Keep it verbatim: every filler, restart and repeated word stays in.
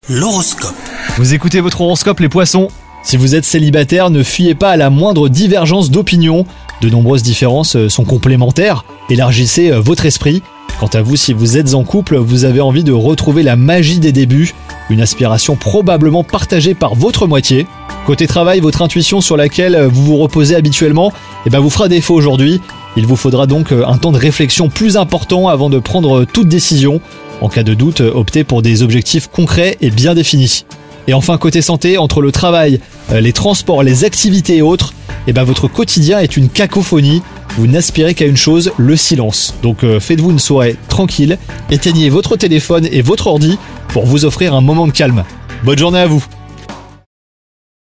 L'horoscope. Vous écoutez votre horoscope les poissons. Si vous êtes célibataire, ne fuyez pas à la moindre divergence d'opinion. De nombreuses différences sont complémentaires. Élargissez votre esprit. Quant à vous, si vous êtes en couple, vous avez envie de retrouver la magie des débuts. Une aspiration probablement partagée par votre moitié. Côté travail, votre intuition sur laquelle vous vous reposez habituellement eh ben vous fera défaut aujourd'hui. Il vous faudra donc un temps de réflexion plus important avant de prendre toute décision. En cas de doute, optez pour des objectifs concrets et bien définis. Et enfin, côté santé, entre le travail, les transports, les activités et autres, eh ben votre quotidien est une cacophonie. Vous n'aspirez qu'à une chose, le silence. Donc euh, faites-vous une soirée tranquille, éteignez votre téléphone et votre ordi pour vous offrir un moment de calme. Bonne journée à vous!